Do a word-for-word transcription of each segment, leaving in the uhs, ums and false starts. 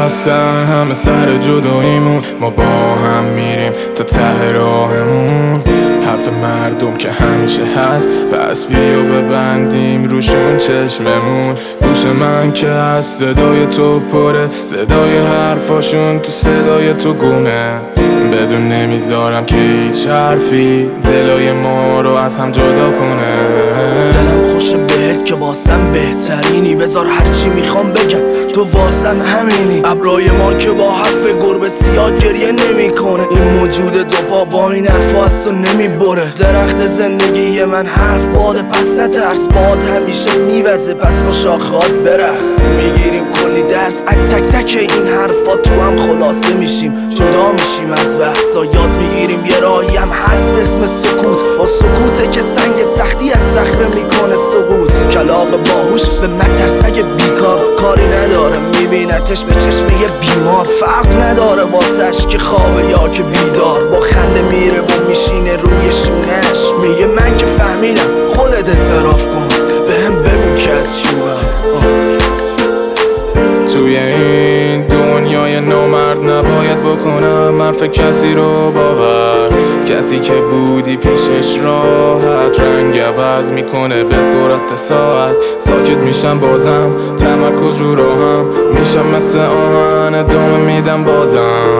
بستن همه سر جداییمون، ما با هم میریم تا ته راهمون. حرف مردم که همیشه هست، پس بیا ببندیم روشون چشممون. گوش من که از صدای تو پره، صدای حرفاشون تو صدای تو گونه. بدون نمیذارم که هیچ حرفی دلای ما رو از هم جدا کنه. دلم خوشه بهت که واسم بهترینی، بذار هرچی میخوام بگم تو واسم همینی. ابرای ما که با حرف گربه سیاه گریه نمیکنه، این موجود دو پا با این حرفا از تو نمیبره. درخت زندگی من حرف باده، پس نترس، باد همیشه میوزه، پس با شاخهات برقص. میگیریم کلی درس از تک تک این حرفا، تو هم خلاصه میشیم، جدا میشیم از بحثا. یاد میگیریم یه راهی هم هست به اسم سکوت، با سکوته که سنگ سختی از صخره میکنه سقوط. کلاغ باهوش به مترسگ بیکار کاری نداره، میبینتش به چشم یه بیمار. فرق نداره واسش که خوابه یا که بیدار، با خنده میره و میشینه روی شونش. میگه من که فهمیدم، خودت اعتراف کن، بهم بگو که از شوام. توی این دنیای نامرد نباید بکنم حرف کسی رو باور. کسی که بودی پیشش راحت رنگ عوض میکنه به سرعت ساعت. ساکت میشم بازم، تمرکز رو راهم، میشم مثل آهن ادامه میدم بازم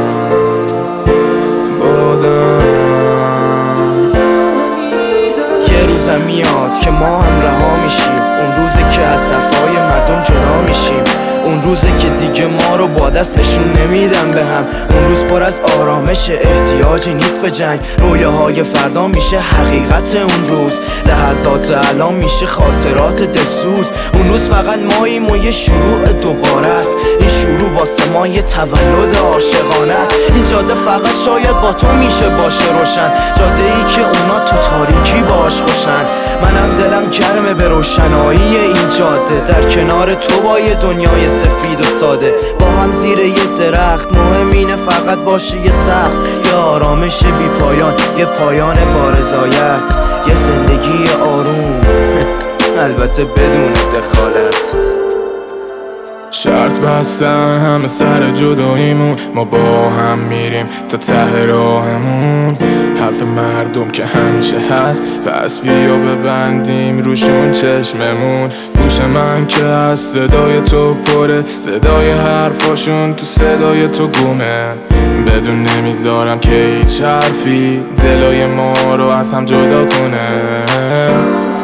بازم. یه روزم میاد که ما هم رها میشیم، اون روزه که از صفای مردم جدا میشیم. اون روزه که دیگه ما رو با دست نشون نمیدن به هم. اون روز پر از آرامش، احتیاجی نیست به جنگ. رویاهای فردا میشه حقیقت اون روز، لحظات الان میشه خاطرات دلسوز. اون روز فقط ماییم و یه شروع دوباره است. این شروع واسه ما یه تولد عاشقانه است. این جاده فقط شاید با تو میشه باشه روشن، جاده ای که اونا تو تاریکی باش خوشن. منم دلم گرمه به روشنایی این جاده، در کنار تو با یه دنیای سفید و ساده. با هم زیر یه درخت، مهم اینه فقط باشه یه سقف، یه آرامش بی پایان، یه پایان با رضایت، یه زندگی آروم البته بدون دخالت. شرط بستن همه سر جداییمون، ما با هم میریم تا ته راهمون. حرف مردم که همیشه هست، پس بیا ببندیم روشون چشممون. گوش من که از صدای تو پره، صدای حرفاشون تو صدای تو گونه. بدون نمیذارم که هیچ حرفی دلای ما رو از هم جدا کنه.